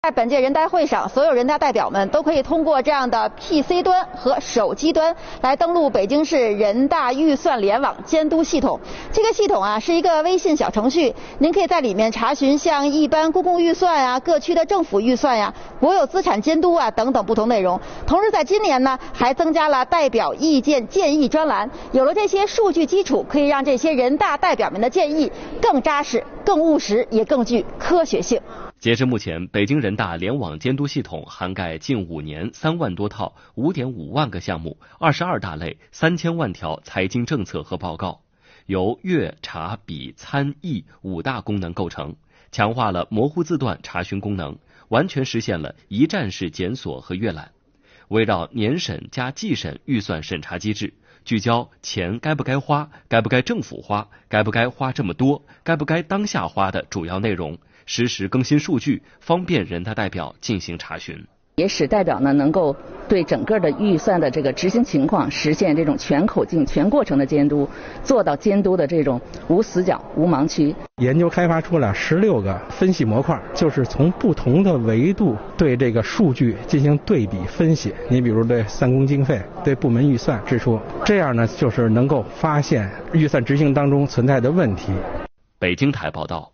在本届人代会上，所有人大代表们都可以通过这样的 PC 端和手机端来登录北京市人大预算联网监督系统。这个系统啊是一个微信小程序，您可以在里面查询像一般公共预算啊、各区的政府预算呀、国有资产监督啊等等不同内容。同时在今年呢，还增加了代表意见建议专栏。有了这些数据基础，可以让这些人大代表们的建议更扎实、更务实，也更具科学性。 截至目前，北京人大联网监督系统涵盖近5年3万多套 5.5 万个项目，22大类3000万条财经政策和报告，由阅、查、笔、参、议5大功能构成，强化了模糊字段查询功能，完全实现了一站式检索和阅览。围绕年审加季审预算审查机制，聚焦钱该不该花、该不该政府花、该不该花这么多、该不该当下花的主要内容，实时更新数据，方便人大代表进行查询， 也使代表呢能够对整个的预算的这个执行情况实现这种全口径、全过程的监督，做到监督的这种无死角、无盲区。 研究开发出了16个分析模块，就是从不同的维度对这个数据进行对比分析。你比如对3公经费、对部门预算支出，这样呢就是能够发现预算执行当中存在的问题。 北京台报道。